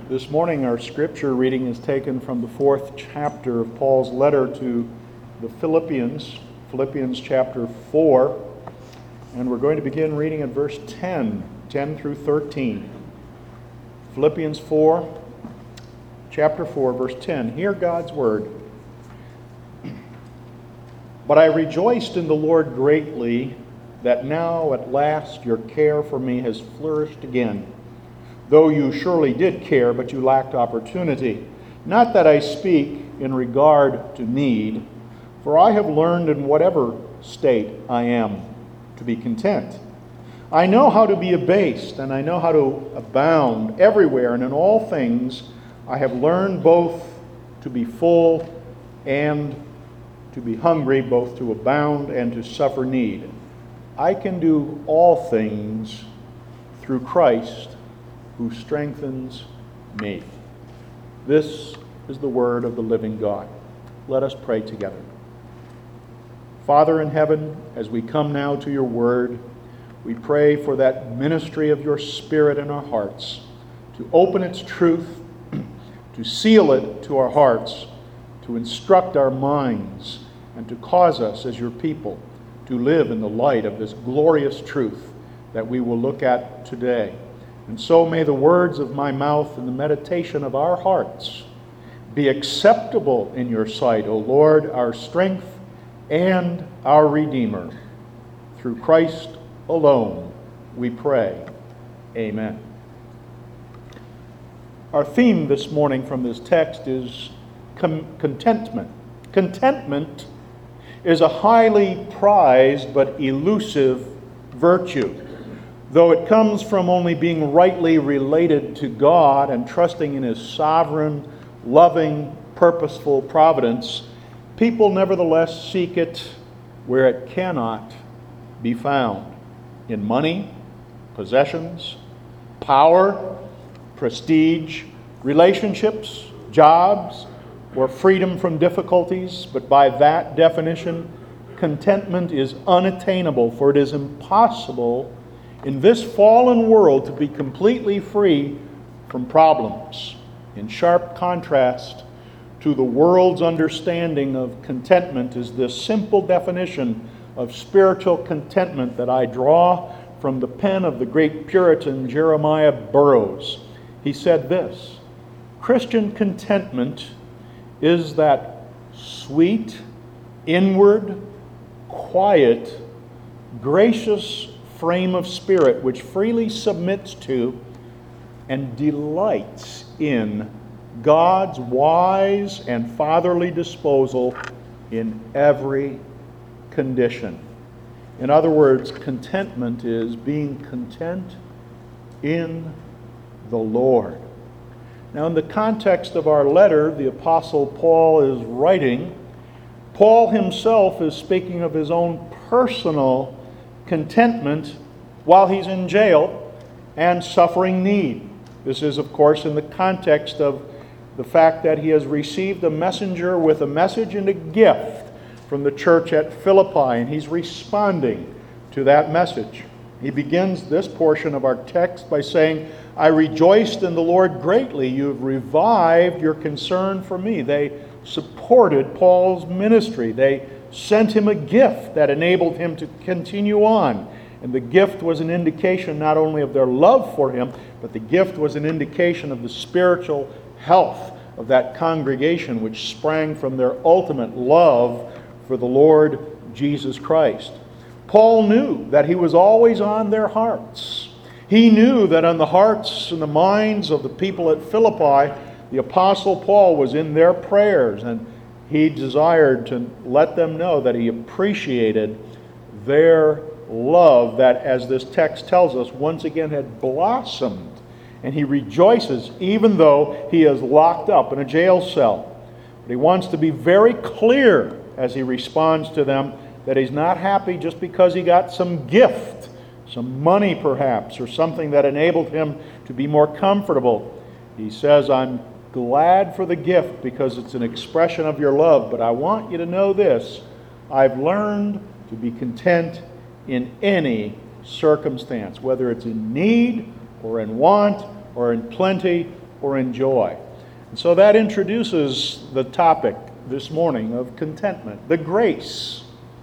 This morning our scripture reading is taken from the 4th chapter of Paul's letter to the Philippians, Philippians chapter 4, and we're going to begin reading at verse 10 through 13. Philippians 4, chapter 4, verse 10. Hear God's word. But I rejoiced in the Lord greatly that now at last your care for me has flourished again. Though you surely did care, but you lacked opportunity. Not that I speak in regard to need, for I have learned in whatever state I am to be content. I know how to be abased, and I know how to abound everywhere, and in all things I have learned both to be full and to be hungry, both to abound and to suffer need. I can do all things through Christ who strengthens me. This is the word of the living God. Let us pray together. Father in heaven, as we come now to your word, we pray for that ministry of your Spirit in our hearts, to open its truth, to seal it to our hearts, to instruct our minds, and to cause us as your people to live in the light of this glorious truth that we will look at today. And so may the words of my mouth and the meditation of our hearts be acceptable in your sight, O Lord, our strength and our Redeemer. Through Christ alone we pray. Amen. Our theme this morning from this text is contentment. Contentment is a highly prized but elusive virtue. Though it comes from only being rightly related to God and trusting in His sovereign, loving, purposeful providence, people nevertheless seek it where it cannot be found. In money, possessions, power, prestige, relationships, jobs, or freedom from difficulties. But by that definition, contentment is unattainable, for it is impossible in this fallen world to be completely free from problems. In sharp contrast to the world's understanding of contentment is this simple definition of spiritual contentment that I draw from the pen of the great Puritan Jeremiah Burroughs. He said this: Christian contentment is that sweet, inward, quiet, gracious frame of spirit which freely submits to and delights in God's wise and fatherly disposal in every condition. In other words, contentment is being content in the Lord. Now, in the context of our letter, the Apostle Paul is writing. Paul himself is speaking of his own personal contentment while he's in jail and suffering need. This is, of course, in the context of the fact that he has received a messenger with a message and a gift from the church at Philippi, and he's responding to that message. He begins this portion of our text by saying, I rejoiced in the Lord greatly. You have revived your concern for me. They supported Paul's ministry. They sent him a gift that enabled him to continue on. And the gift was an indication not only of their love for him, but the gift was an indication of the spiritual health of that congregation, which sprang from their ultimate love for the Lord Jesus Christ. Paul knew that he was always on their hearts. He knew that on the hearts and the minds of the people at Philippi, the Apostle Paul was in their prayers, and he desired to let them know that he appreciated their love that, as this text tells us, once again had blossomed. And he rejoices even though he is locked up in a jail cell. But he wants to be very clear as he responds to them that he's not happy just because he got some gift, some money perhaps, or something that enabled him to be more comfortable. He says, I'm glad for the gift because it's an expression of your love, but I want you to know this: I've learned to be content in any circumstance, whether it's in need or in want or in plenty. or enjoy. And so that introduces the topic this morning of contentment, the grace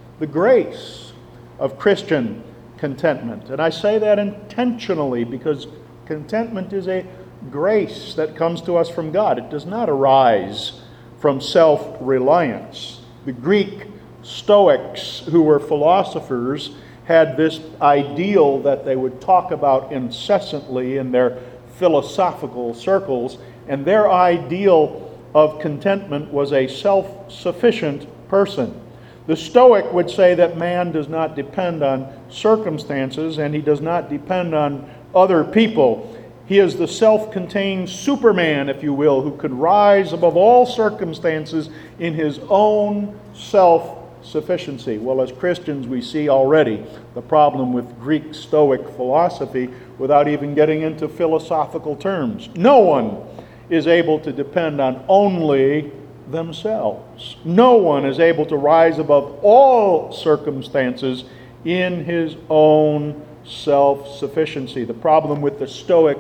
of Christian contentment. And I say that intentionally because contentment is a grace that comes to us from God. It does not arise from self-reliance. The Greek Stoics, who were philosophers, had this ideal that they would talk about incessantly in their philosophical circles, and their ideal of contentment was a self-sufficient person. The Stoic would say that man does not depend on circumstances and he does not depend on other people. He is the self-contained Superman, if you will, who could rise above all circumstances in his own self-sufficiency. Well, as Christians, we see already the problem with Greek Stoic philosophy without even getting into philosophical terms. No one is able to depend on only themselves. No one is able to rise above all circumstances in his own self-sufficiency. The problem with the Stoic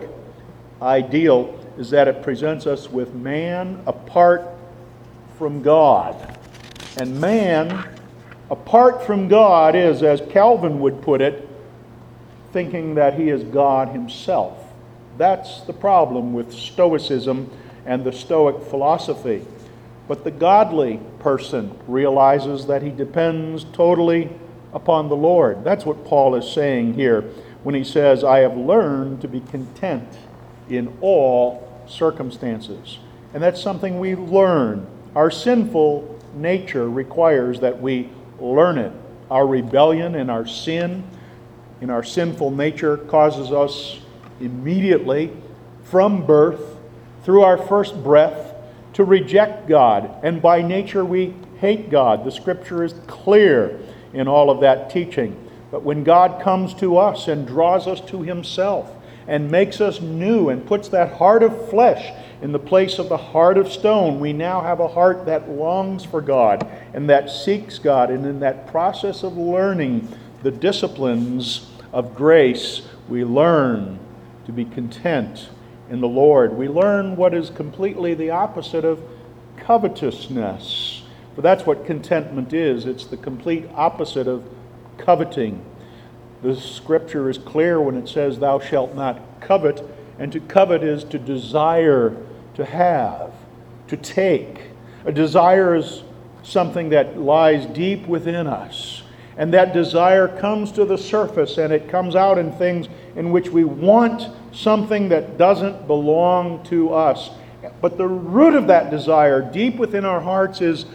ideal is that it presents us with man apart from God. And man apart from God is, as Calvin would put it, thinking that he is God himself. That's the problem with Stoicism and the Stoic philosophy. But the godly person realizes that he depends totally upon the Lord. That's what Paul is saying here when he says, I have learned to be content in all circumstances. And that's something we learn. Our sinful nature requires that we learn it. Our rebellion and our sin in our sinful nature causes us immediately from birth, through our first breath, to reject God. And by nature we hate God. The Scripture is clear in all of that teaching. But when God comes to us and draws us to Himself and makes us new and puts that heart of flesh in the place of the heart of stone, we now have a heart that longs for God and that seeks God. And in that process of learning the disciplines of grace, we learn to be content in the Lord. We learn what is completely the opposite of covetousness. For that's what contentment is. It's the complete opposite of coveting. The Scripture is clear when it says, thou shalt not covet. And to covet is to desire, to have, to take. A desire is something that lies deep within us. And that desire comes to the surface, and it comes out in things in which we want something that doesn't belong to us. But the root of that desire, deep within our hearts, is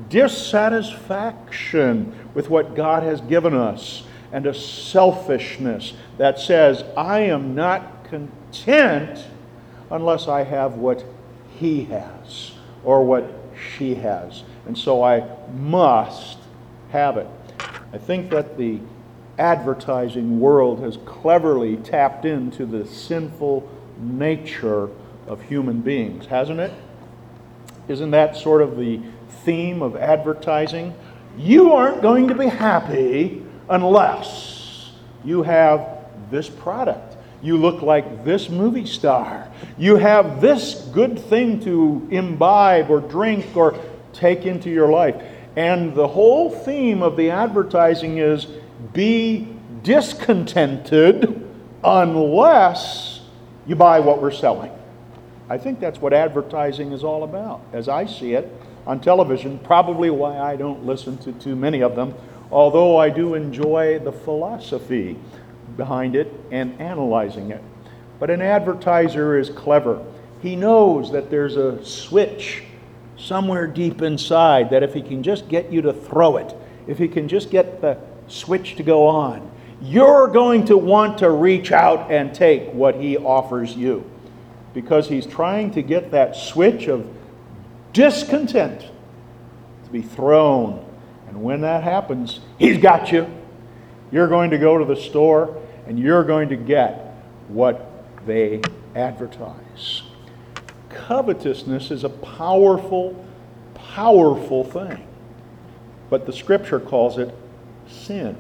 dissatisfaction with what God has given us, and a selfishness that says, I am not content unless I have what he has or what she has. And so I must have it. I think that the advertising world has cleverly tapped into the sinful nature of human beings, hasn't it? Isn't that sort of the theme of advertising? You aren't going to be happy unless you have this product. You look like this movie star. You have this good thing to imbibe or drink or take into your life. And the whole theme of the advertising is be discontented unless you buy what we're selling. I think that's what advertising is all about, as I see it on television, probably why I don't listen to too many of them, although I do enjoy the philosophy behind it and analyzing it. But an advertiser is clever. He knows that there's a switch somewhere deep inside that if he can just get you to throw it, if he can just get the switch to go on, you're going to want to reach out and take what he offers you, because he's trying to get that switch of discontent to be thrown. And when that happens, he's got you. You're going to go to the store and you're going to get what they advertise. Covetousness is a powerful, powerful thing. But the Scripture calls it sin.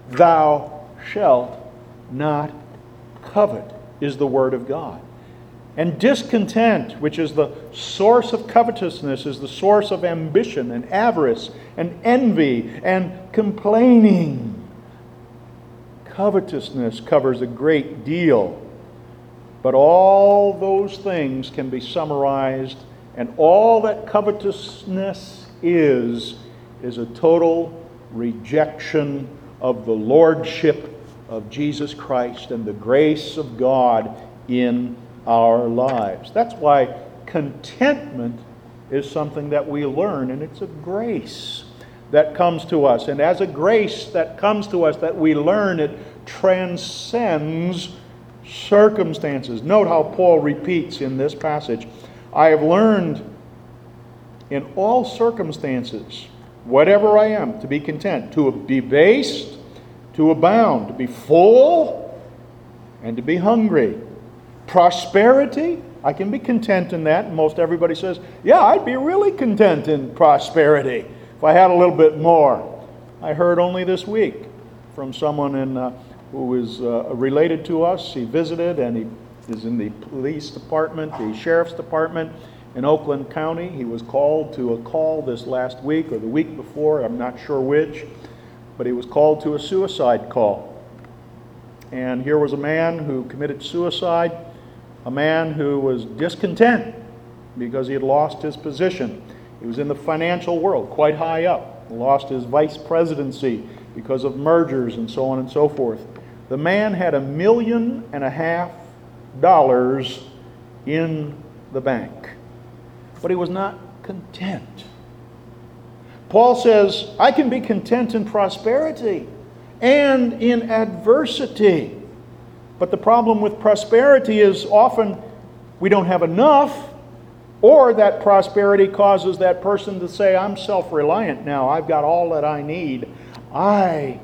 Thou shalt not covet is the Word of God. And discontent, which is the source of covetousness, is the source of ambition and avarice and envy and complaining. Covetousness covers a great deal. But all those things can be summarized, and all that covetousness is a total rejection of the lordship of Jesus Christ and the grace of God in our lives. That's why contentment is something that we learn, and it's a grace that comes to us. And as a grace that comes to us that we learn, it transcends circumstances. Note how Paul repeats in this passage, I have learned in all circumstances, whatever I am, to be content, to be based, to abound, to be full, and to be hungry. Prosperity, I can be content in that. Most everybody says, yeah, I'd be really content in prosperity if I had a little bit more. I heard only this week from someone who is related to us. He visited, and he is in the police department, the sheriff's department in Oakland County. He was called to a call this last week or the week before, I'm not sure which, but he was called to a suicide call. And here was a man who committed suicide, a man who was discontent because he had lost his position. He was in the financial world, quite high up. He lost his vice presidency because of mergers and so on and so forth. The man had $1.5 million in the bank, but he was not content. Paul says, I can be content in prosperity and in adversity. But the problem with prosperity is often we don't have enough, or that prosperity causes that person to say, I'm self-reliant now. I've got all that I need. I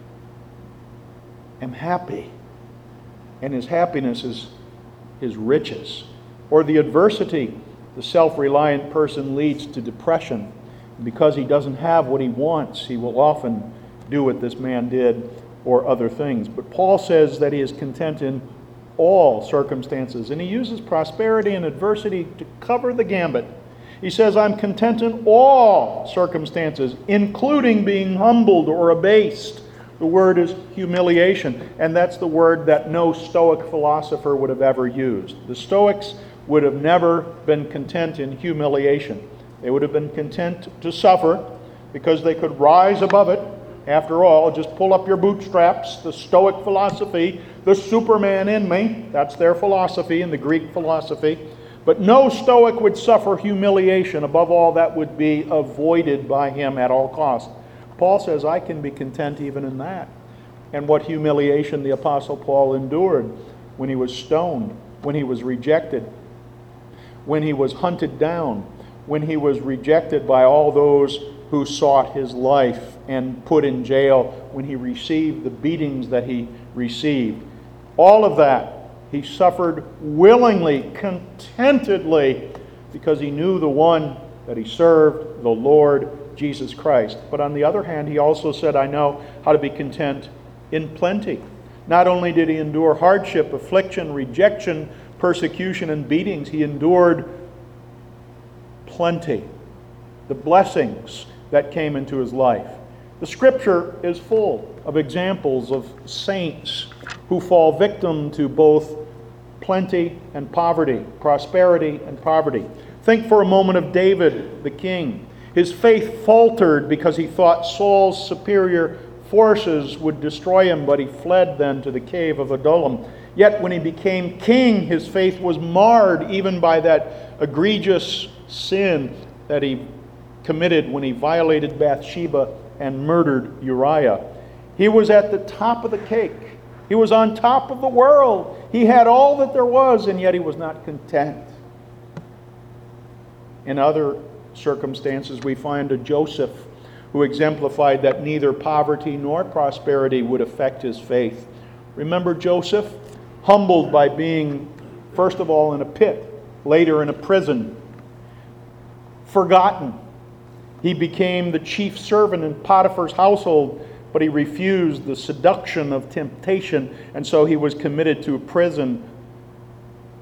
am happy. And his happiness is his riches. Or the adversity, the self-reliant person leads to depression. Because he doesn't have what he wants, he will often do what this man did or other things. But Paul says that he is content in all circumstances. And he uses prosperity and adversity to cover the gambit. He says, I'm content in all circumstances, including being humbled or abased. The word is humiliation, and that's the word that no Stoic philosopher would have ever used. The Stoics would have never been content in humiliation. They would have been content to suffer because they could rise above it. After all, just pull up your bootstraps, the Stoic philosophy, the Superman in me, that's their philosophy in the Greek philosophy. But no Stoic would suffer humiliation. Above all, that would be avoided by him at all costs. Paul says, I can be content even in that. And what humiliation the Apostle Paul endured when he was stoned, when he was rejected, when he was hunted down, when he was rejected by all those who sought his life and put in jail, when he received the beatings that he received. All of that he suffered willingly, contentedly, because he knew the one that he served, the Lord Jesus Christ. But on the other hand, he also said, I know how to be content in plenty. Not only did he endure hardship, affliction, rejection, persecution, and beatings, he endured plenty, the blessings that came into his life. The Scripture is full of examples of saints who fall victim to both plenty and poverty, prosperity and poverty. Think for a moment of David, the king. His faith faltered because he thought Saul's superior forces would destroy him, but he fled then to the cave of Adullam. Yet when he became king, his faith was marred even by that egregious sin that he committed when he violated Bathsheba and murdered Uriah. He was at the top of the cake. He was on top of the world. He had all that there was, and yet he was not content. In other circumstances, we find a Joseph who exemplified that neither poverty nor prosperity would affect his faith. Remember Joseph? Humbled by being, first of all, in a pit, later in a prison. Forgotten. He became the chief servant in Potiphar's household, but he refused the seduction of temptation, and so he was committed to a prison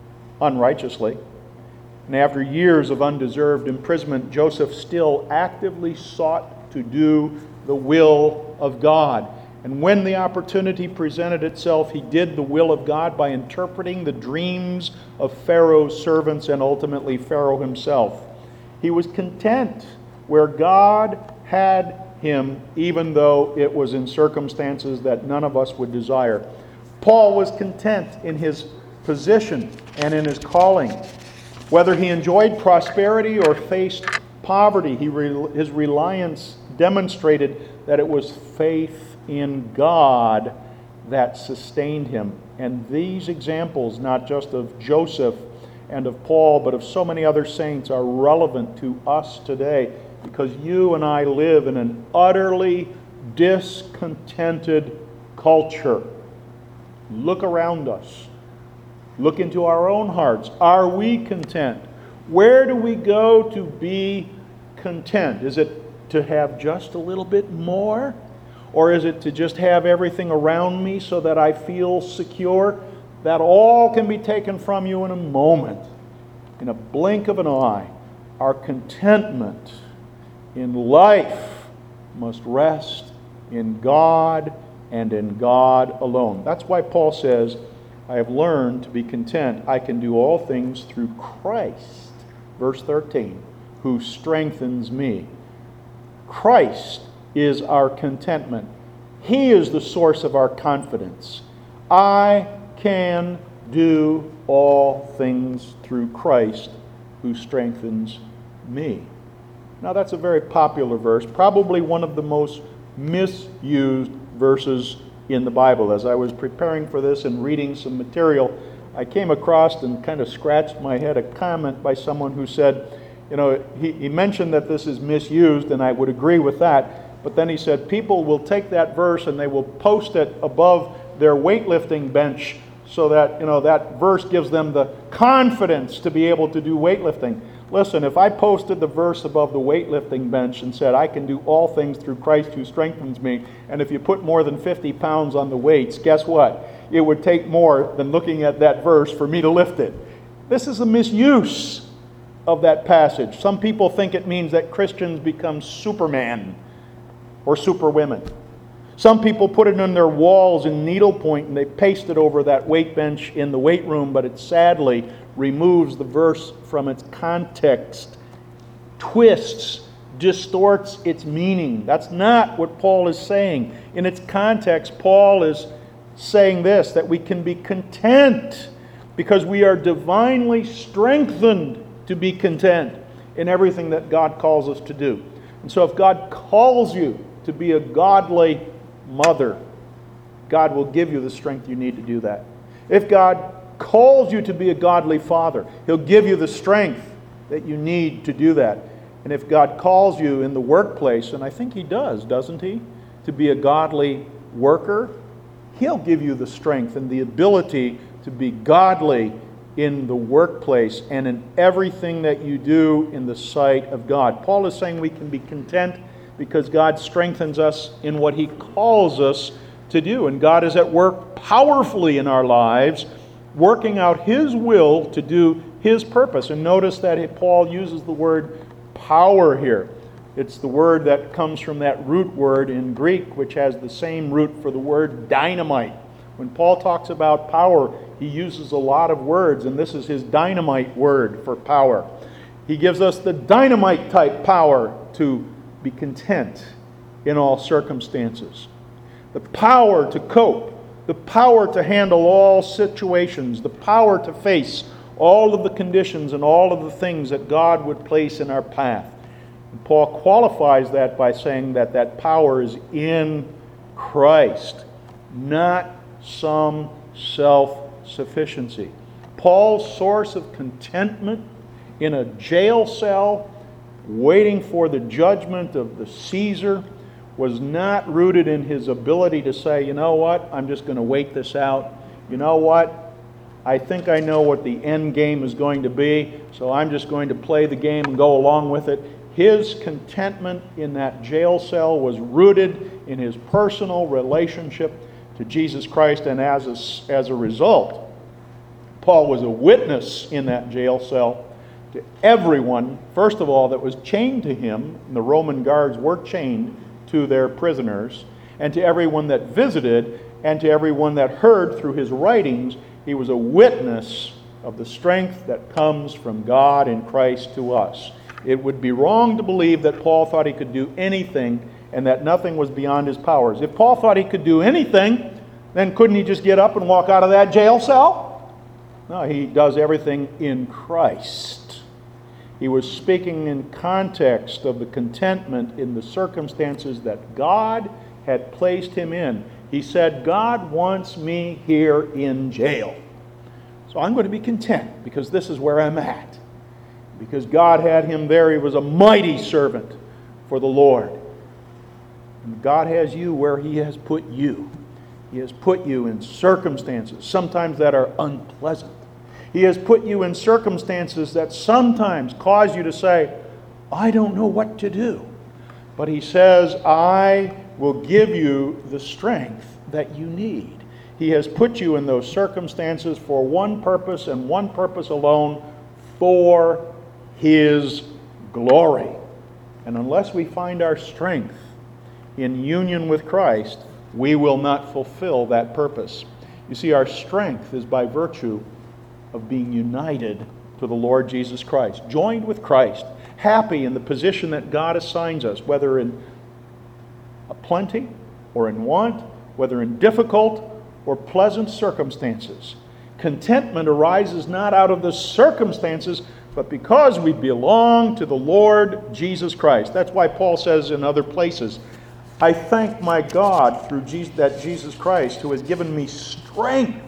unrighteously. And after years of undeserved imprisonment, Joseph still actively sought to do the will of God. And when the opportunity presented itself, he did the will of God by interpreting the dreams of Pharaoh's servants and ultimately Pharaoh himself. He was content where God had him, even though it was in circumstances that none of us would desire. Paul was content in his position and in his calling. Whether he enjoyed prosperity or faced poverty, his reliance demonstrated that it was faith in God that sustained him. And these examples, not just of Joseph and of Paul, but of so many other saints, are relevant to us today because you and I live in an utterly discontented culture. Look around us. Look into our own hearts. Are we content? Where do we go to be content? Is it to have just a little bit more? Or is it to just have everything around me so that I feel secure? That all can be taken from you in a moment, in a blink of an eye. Our contentment in life must rest in God and in God alone. That's why Paul says, I have learned to be content. I can do all things through Christ, verse 13, who strengthens me. Christ is our contentment. He is the source of our confidence. I can do all things through Christ who strengthens me. Now that's a very popular verse, probably one of the most misused verses in the Bible. As I was preparing for this and reading some material, I came across and kind of scratched my head a comment by someone who said, he mentioned that this is misused, and I would agree with that. But then he said people will take that verse and they will post it above their weightlifting bench so that, that verse gives them the confidence to be able to do weightlifting. Listen, if I posted the verse above the weightlifting bench and said, I can do all things through Christ who strengthens me, and if you put more than 50 pounds on the weights, guess what? It would take more than looking at that verse for me to lift it. This is a misuse of that passage. Some people think it means that Christians become Superman or superwomen. Some people put it on their walls in needlepoint and they paste it over that weight bench in the weight room, but it sadly removes the verse from its context, twists, distorts its meaning. That's not what Paul is saying. In its context, Paul is saying this, that we can be content because we are divinely strengthened to be content in everything that God calls us to do. And so if God calls you to be a godly mother, God will give you the strength you need to do that. If God calls you to be a godly father, He'll give you the strength that you need to do that. And if God calls you in the workplace, and I think He does, doesn't He, to be a godly worker, He'll give you the strength and the ability to be godly in the workplace and in everything that you do in the sight of God. Paul is saying we can be content because God strengthens us in what He calls us to do. And God is at work powerfully in our lives, working out His will to do His purpose. And notice that Paul uses the word power here. It's the word that comes from that root word in Greek, which has the same root for the word dynamite. When Paul talks about power, he uses a lot of words, and this is his dynamite word for power. He gives us the dynamite type power to be content in all circumstances. The power to cope, the power to handle all situations, the power to face all of the conditions and all of the things that God would place in our path. And Paul qualifies that by saying that that power is in Christ, not some self-sufficiency. Paul's source of contentment in a jail cell, waiting for the judgment of the Caesar, was not rooted in his ability to say, you know what, I'm just going to wait this out. You know what, I think I know what the end game is going to be, so I'm just going to play the game and go along with it. His contentment in that jail cell was rooted in his personal relationship to Jesus Christ, and as a result, Paul was a witness in that jail cell to everyone, first of all, that was chained to him. And the Roman guards were chained to their prisoners, and to everyone that visited, and to everyone that heard through his writings. He was a witness of the strength that comes from God in Christ to us. It would be wrong to believe that Paul thought he could do anything and that nothing was beyond his powers. If Paul thought he could do anything, then couldn't he just get up and walk out of that jail cell? No, he does everything in Christ. He was speaking in context of the contentment in the circumstances that God had placed him in. He said, God wants me here in jail. So I'm going to be content because this is where I'm at. Because God had him there, he was a mighty servant for the Lord. And God has you where he has put you. He has put you in circumstances, sometimes that are unpleasant. He has put you in circumstances that sometimes cause you to say, I don't know what to do. But he says, I will give you the strength that you need. He has put you in those circumstances for one purpose and one purpose alone, for his glory. And unless we find our strength in union with Christ, we will not fulfill that purpose. You see, our strength is by virtue of being united to the Lord Jesus Christ, joined with Christ, happy in the position that God assigns us, whether in a plenty or in want, whether in difficult or pleasant circumstances. Contentment arises not out of the circumstances, but because we belong to the Lord Jesus Christ. That's why Paul says in other places, I thank my God through Jesus Christ, who has given me strength.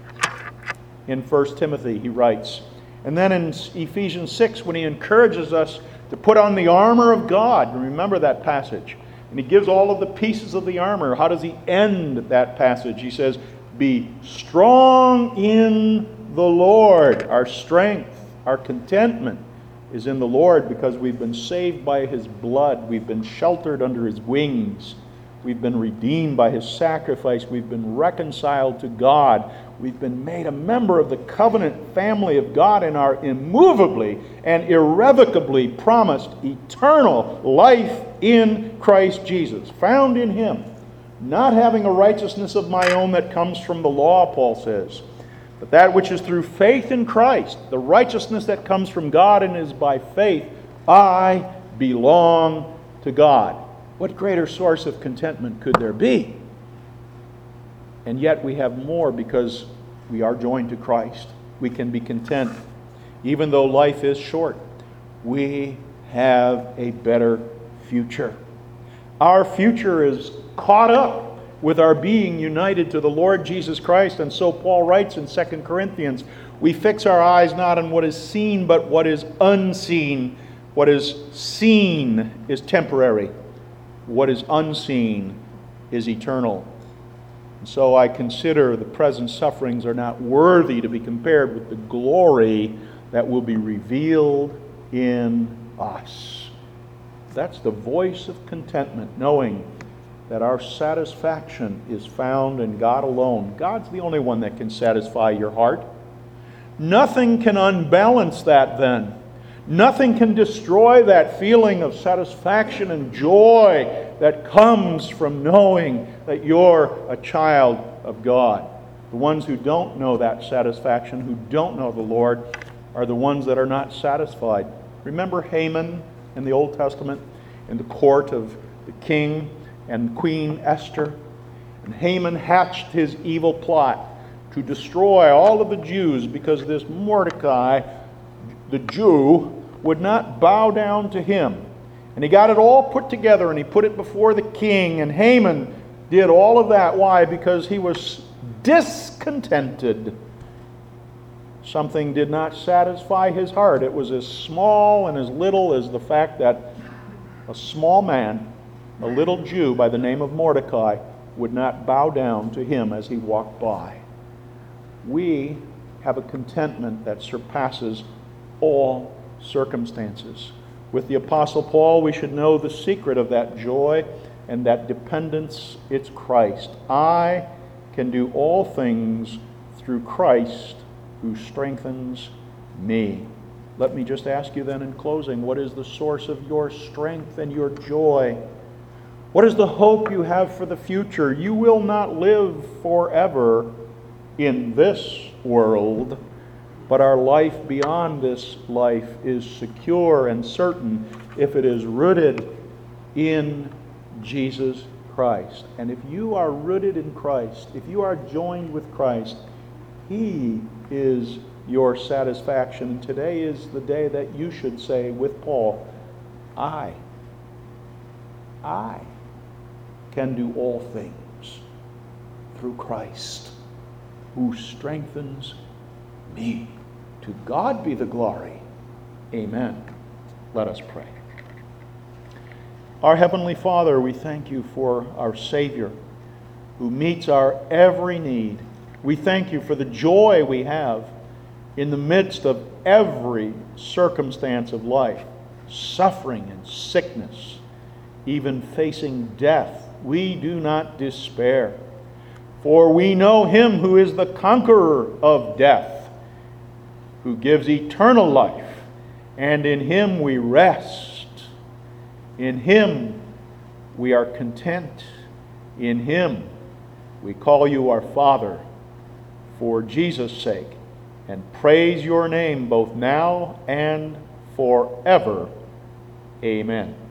In 1 Timothy, he writes. And then in Ephesians 6, when he encourages us to put on the armor of God, remember that passage. And he gives all of the pieces of the armor. How does he end that passage? He says, be strong in the Lord. Our strength, our contentment is in the Lord because we've been saved by his blood. We've been sheltered under his wings. We've been redeemed by his sacrifice. We've been reconciled to God. We've been made a member of the covenant family of God and are immovably and irrevocably promised eternal life in Christ Jesus, found in him, not having a righteousness of my own that comes from the law, Paul says, but that which is through faith in Christ, the righteousness that comes from God and is by faith. I belong to God. What greater source of contentment could there be? And yet we have more because we are joined to Christ. We can be content. Even though life is short, we have a better future. Our future is caught up with our being united to the Lord Jesus Christ. And so Paul writes in 2 Corinthians, we fix our eyes not on what is seen, but what is unseen. What is seen is temporary. What is unseen is eternal. And so I consider the present sufferings are not worthy to be compared with the glory that will be revealed in us. That's the voice of contentment, knowing that our satisfaction is found in God alone. God's the only one that can satisfy your heart. Nothing can unbalance that then. Nothing can destroy that feeling of satisfaction and joy that comes from knowing that you're a child of God. The ones who don't know that satisfaction, who don't know the Lord, are the ones that are not satisfied. Remember Haman in the Old Testament, in the court of the king and Queen Esther? And Haman hatched his evil plot to destroy all of the Jews because this Mordecai, the Jew, would not bow down to him. And he got it all put together and he put it before the king. And Haman did all of that. Why? Because he was discontented. Something did not satisfy his heart. It was as small and as little as the fact that a small man, a little Jew by the name of Mordecai, would not bow down to him as he walked by. We have a contentment that surpasses all circumstances. With the Apostle Paul, we should know the secret of that joy and that dependence. It's Christ. I can do all things through Christ who strengthens me. Let me just ask you then in closing, what is the source of your strength and your joy? What is the hope you have for the future? You will not live forever in this world, but our life beyond this life is secure and certain if it is rooted in Jesus Christ. And if you are rooted in Christ, if you are joined with Christ, He is your satisfaction. And today is the day that you should say with Paul, I can do all things through Christ who strengthens me. To God be the glory. Amen. Let us pray. Our Heavenly Father, we thank you for our Savior who meets our every need. We thank you for the joy we have in the midst of every circumstance of life, suffering and sickness, even facing death. We do not despair, for we know Him who is the conqueror of death, who gives eternal life, and in Him we rest. In Him we are content. In Him we call you our Father for Jesus' sake, and praise your name both now and forever. Amen.